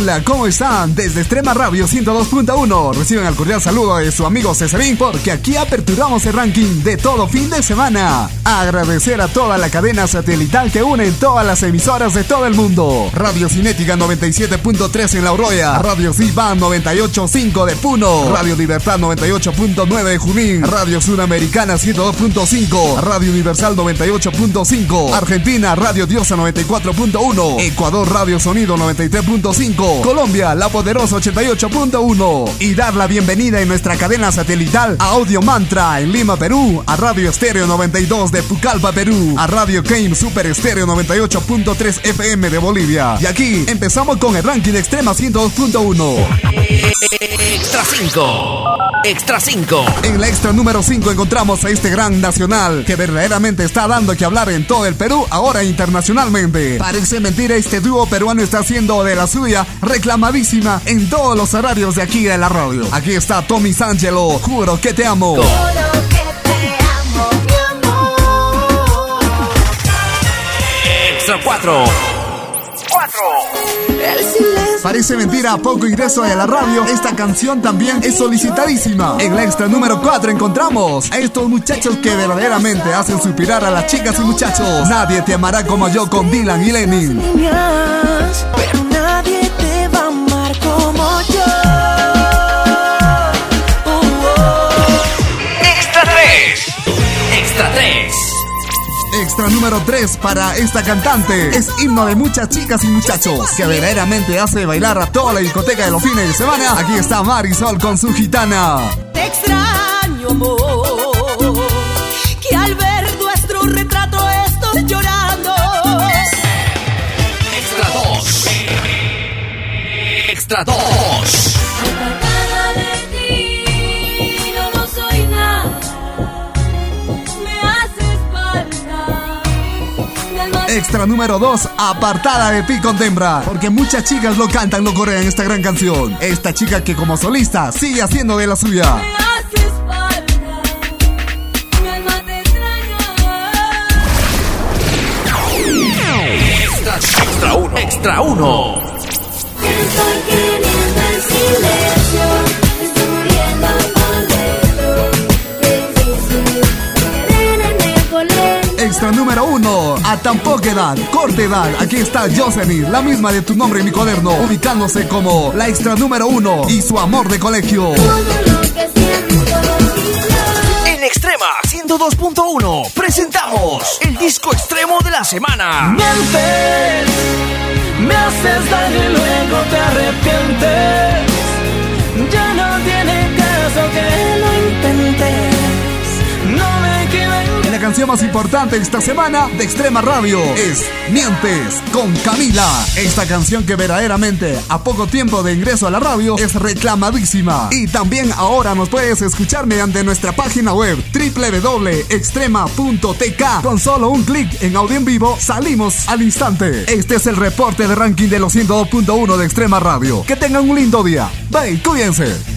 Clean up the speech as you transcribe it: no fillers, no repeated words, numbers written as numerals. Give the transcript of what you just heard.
Hola, ¿cómo están? Desde Extrema Radio 102.1 reciben el cordial saludo de su amigo Cesarín, porque aquí aperturamos el ranking de todo fin de semana. Agradecer a toda la cadena satelital que une todas las emisoras de todo el mundo. Radio Cinética 97.3 en La Oroya, Radio Ciban 98.5 de Puno, Radio Libertad 98.9 de Junín, Radio Sudamericana 102.5, Radio Universal 98.5, Argentina Radio Diosa 94.1, Ecuador Radio Sonido 93.5, Colombia La Poderosa 88.1, y dar la bienvenida en nuestra cadena satelital a Audio Mantra en Lima, Perú, a Radio Estéreo 92 de Pucallpa, Perú, a Radio Game Super Estéreo 98.3 FM de Bolivia. Y aquí empezamos con el ranking de Extrema 102.1. Extra 5. Extra 5. En la extra número 5 encontramos a este gran nacional que verdaderamente está dando que hablar en todo el Perú, ahora internacionalmente. Parece mentira, este dúo peruano está haciendo de la suya, reclamadísima en todos los horarios de aquí de la radio. Aquí está Tommy Sangelo, Juro que te amo. Juro que te amo, mi amor. Extra 4. Parece mentira, poco ingreso a la radio. Esta canción también es solicitadísima. En la extra número 4 encontramos a estos muchachos que verdaderamente hacen suspirar a las chicas y muchachos. Nadie te amará como yo, con Dylan y Lenin. Pero nadie te va a amar como yo. Extra 3. Extra 3. Extra número 3 para esta cantante. Es himno de muchas chicas y muchachos que verdaderamente hace bailar a toda la discoteca de los fines de semana. Aquí está Marisol con su Gitana. Te extraño, amor, que al ver nuestro retrato estoy llorando. Extra 2. Extra 2. Apartada de ti, no soy nada. Me haces falta. Extra número 2, Apartada de ti con Tembra, porque muchas chicas lo cantan, lo corean esta gran canción. Esta chica que como solista sigue haciendo de la suya. Me haces falta. Mi alma te extraña. Extra 1. Extra 1. Estoy queriendo en silencio, estoy muriendo por dentro. Qué difícil tenerme por lento. Extra número 1, A tan poca edad, corta edad. Aquí está Jocelyn, la misma de Tu nombre en mi cuaderno, ubicándose como la extra número 1 y Su amor de colegio. Todo lo que siento En Extrema 102.1 presentamos el disco extremo de la semana. Mientes, me haces daño y luego te arrepientes. Ya no tiene caso que lo intentes. No me equivoco. Y la canción más importante esta semana de Extrema Radio es Mientes con Camila. Esta canción que verdaderamente a poco tiempo de ingreso a la radio es reclamadísima. Y también ahora nos puedes escuchar mediante nuestra página web www.extrema.tk. Con solo un clic en audio en vivo salimos al instante. Este es el reporte de ranking de los 102.1 de Extrema Radio. Que tengan un lindo día. Bye, cuídense.